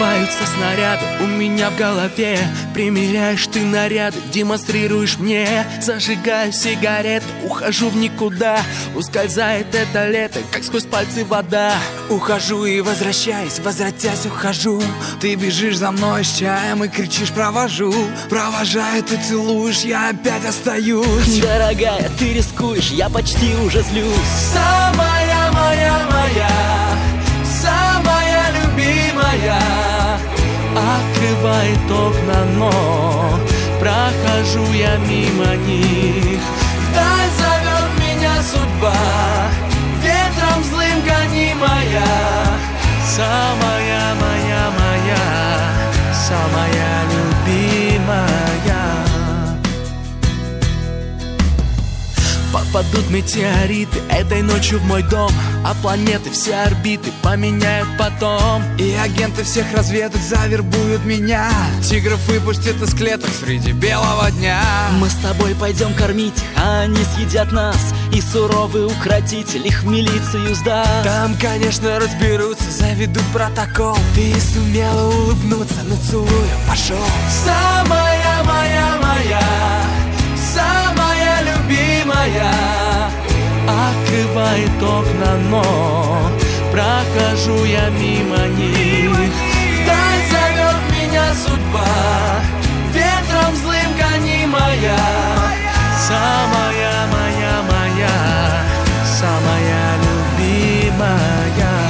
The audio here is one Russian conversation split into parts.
Взрываются снаряды у меня в голове. Примеряешь ты наряды, демонстрируешь мне. Зажигаю сигареты, ухожу в никуда. Ускользает это лето, как сквозь пальцы вода. Ухожу и возвращаюсь, возвратясь ухожу. Ты бежишь за мной с чаем и кричишь провожу. Провожаю, ты целуешь, я опять остаюсь. Дорогая, ты рискуешь, я почти уже злюсь. Самая моя, самая любимая. Открывает окна, но прохожу я мимо них. Вдаль зовет меня судьба, ветром злым гонимая. Самая моя, самая любимая. Попадут метеориты этой ночью в мой дом, а планеты все орбиты поменяют потом. И агенты всех разведок завербуют меня. Тигров выпустят из клеток среди белого дня. Мы с тобой пойдем кормить их, а они съедят нас. И суровый укротитель их в милицию сдаст. Там, конечно, разберутся, заведут протокол. Ты сумела улыбнуться, ну целую, пошел. Самая моя, самая любимая. Открывает окна, но прохожу я мимо них. Вдаль зовет меня судьба, ветром злым гонимая. Самая моя, самая любимая.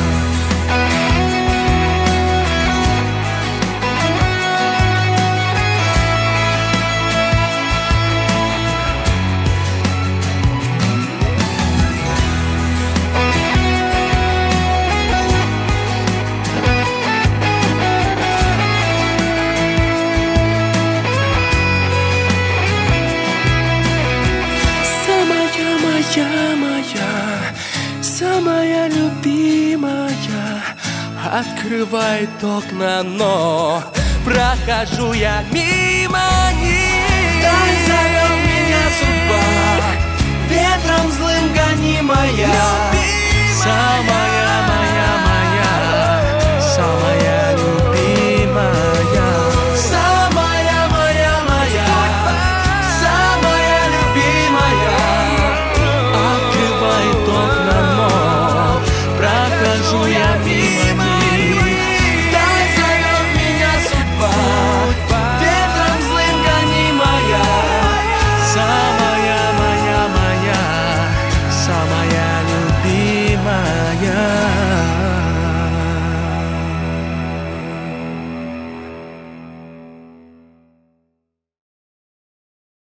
Самая любимая. Открывает окна, но прохожу я мимо них. Вдаль зовет меня судьба, ветром злым гонимая.